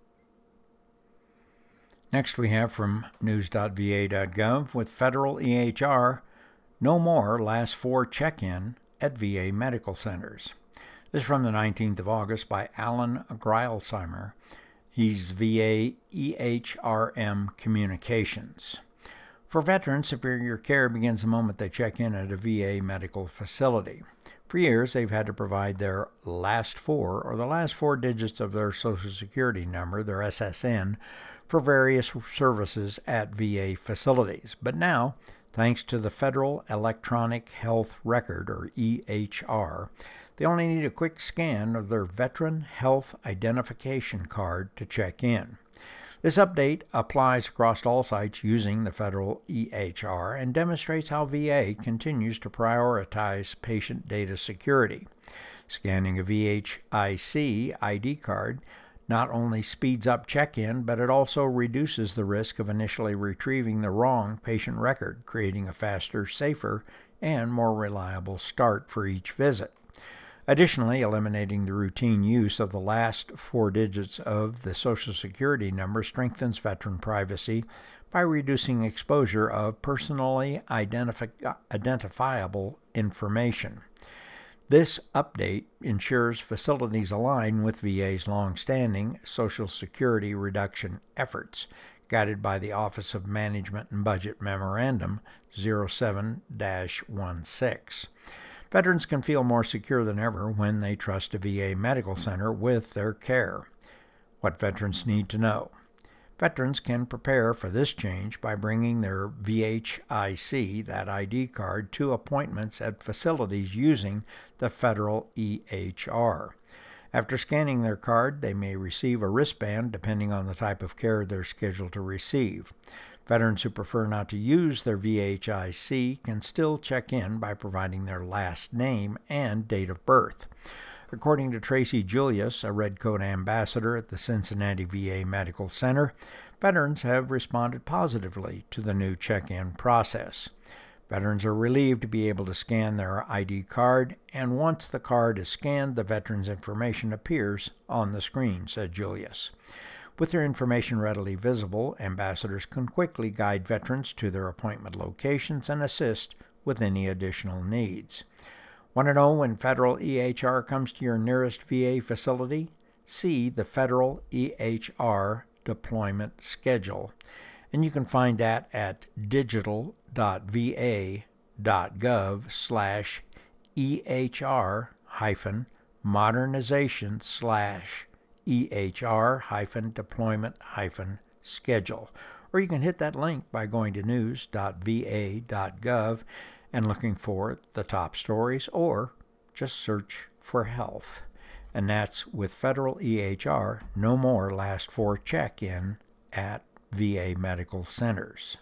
S1: Next we have from news dot v a dot gov with federal E H R, no more last four check-in at V A medical centers. This is from the nineteenth of August by Alan Greilsheimer. He's V A E H R M Communications. For veterans, superior care begins the moment they check in at a V A medical facility. For years, they've had to provide their last four or the last four digits of their Social Security number, their S S N, for various services at V A facilities. But now, thanks to the Federal Electronic Health Record, or E H R, they only need a quick scan of their Veteran Health Identification Card to check in. This update applies across all sites using the federal E H R and demonstrates how V A continues to prioritize patient data security. Scanning a V H I C I D card not only speeds up check-in, but it also reduces the risk of initially retrieving the wrong patient record, creating a faster, safer, and more reliable start for each visit. Additionally, eliminating the routine use of the last four digits of the Social Security number strengthens veteran privacy by reducing exposure of personally identifi- identifiable information. This update ensures facilities align with V A's long-standing Social Security reduction efforts, guided by the Office of Management and Budget Memorandum zero seven dash sixteen. Veterans can feel more secure than ever when they trust a V A medical center with their care. What veterans need to know. Veterans can prepare for this change by bringing their V H I C, that I D card, to appointments at facilities using the federal E H R. After scanning their card, they may receive a wristband depending on the type of care they're scheduled to receive. Veterans who prefer not to use their V H I C can still check in by providing their last name and date of birth. According to Tracy Julius, a Red Coat ambassador at the Cincinnati V A Medical Center, veterans have responded positively to the new check-in process. Veterans are relieved to be able to scan their I D card, and once the card is scanned, the veteran's information appears on the screen, said Julius. With their information readily visible, ambassadors can quickly guide veterans to their appointment locations and assist with any additional needs. Want to know when federal E H R comes to your nearest V A facility? See the Federal E H R Deployment Schedule, and you can find that at digital dot v a dot gov slash E H R hyphen modernization slash E H R hyphen deployment hyphen schedule. Or you can hit that link by going to news dot v a dot gov and looking for the top stories, or just search for health. And that's with federal E H R, no more last four check-in at V A medical centers.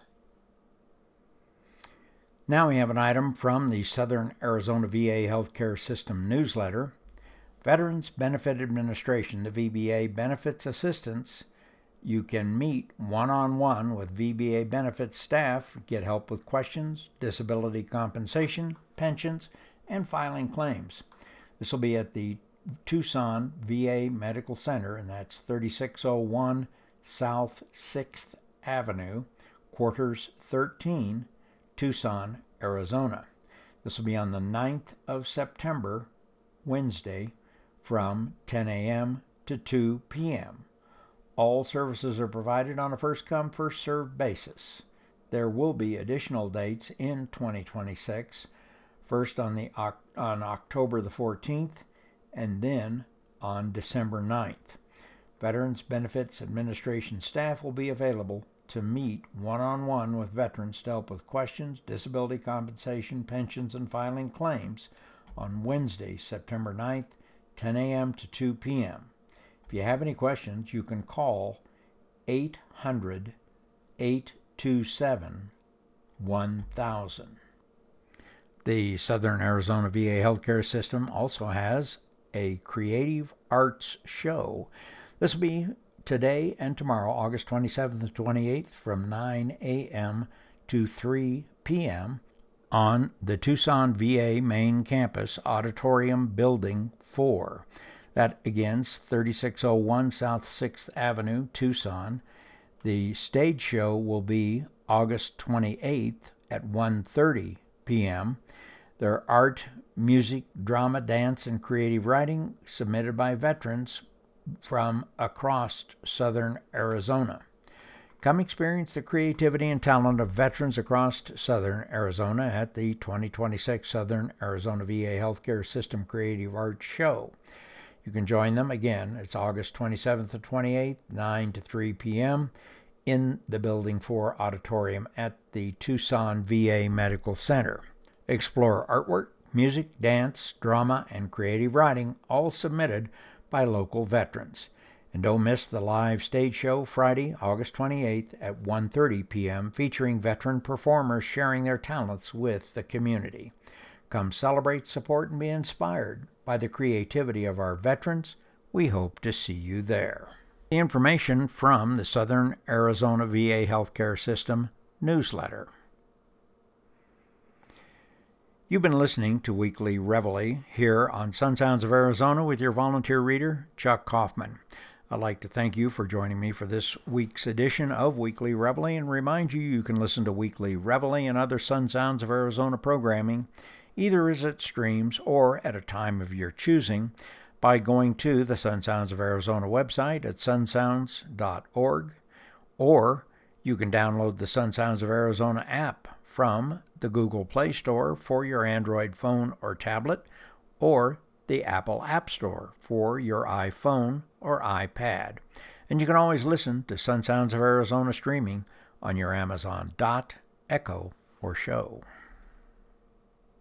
S1: Now we have an item from the Southern Arizona V A Healthcare System newsletter. Veterans Benefit Administration, the V B A Benefits Assistance. You can meet one-on-one with V B A benefits staff, get help with questions, disability compensation, pensions, and filing claims. This will be at the Tucson V A Medical Center, and that's thirty-six oh one South sixth Avenue, Quarters thirteen, Tucson, Arizona. This will be on the ninth of September, Wednesday, from ten a.m. to two p.m. All services are provided on a first-come, first-served basis. There will be additional dates in twenty twenty-six, first on, the, on October the fourteenth and then on December ninth. Veterans Benefits Administration staff will be available to meet one-on-one with veterans to help with questions, disability compensation, pensions, and filing claims on Wednesday, September ninth, ten a.m. to two p.m. If you have any questions, you can call eight hundred, eight two seven, one thousand. The Southern Arizona V A Healthcare System also has a creative arts show. This will be today and tomorrow, August twenty-seventh and twenty-eighth, from nine a.m. to three p.m. on the Tucson V A main campus, Auditorium Building four. That again is thirty-six oh one South sixth Avenue, Tucson. The stage show will be August twenty-eighth at one thirty p.m. There are art, music, drama, dance, and creative writing submitted by veterans from across southern Arizona. Come experience the creativity and talent of veterans across southern Arizona at the twenty twenty-six Southern Arizona V A Healthcare System Creative Arts Show. You can join them again. It's August twenty-seventh to twenty-eighth, nine to three p.m. in the Building four Auditorium at the Tucson V A Medical Center. Explore artwork, music, dance, drama, and creative writing, all submitted by local veterans. And don't miss the live stage show Friday, August twenty-eighth at one thirty p.m. featuring veteran performers sharing their talents with the community. Come celebrate, support, and be inspired by the creativity of our veterans. We hope to see you there. The information from the Southern Arizona V A Healthcare System newsletter. You've been listening to Weekly Reveille here on Sun Sounds of Arizona with your volunteer reader, Chuck Kaufman. I'd like to thank you for joining me for this week's edition of Weekly Reveille and remind you you can listen to Weekly Reveille and other Sun Sounds of Arizona programming either as it streams or at a time of your choosing by going to the Sun Sounds of Arizona website at sun sounds dot org, or you can download the Sun Sounds of Arizona app from the Google Play Store for your Android phone or tablet, or the Apple App Store for your iPhone or iPad. And you can always listen to Sun Sounds of Arizona streaming on your Amazon Dot, Echo, or Show.